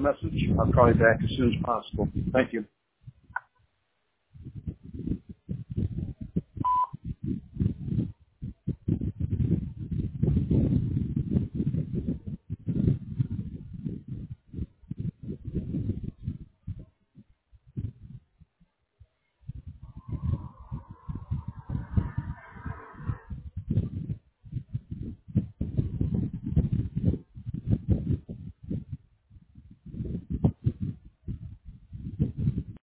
message. I'll call you back as soon as possible. Thank you.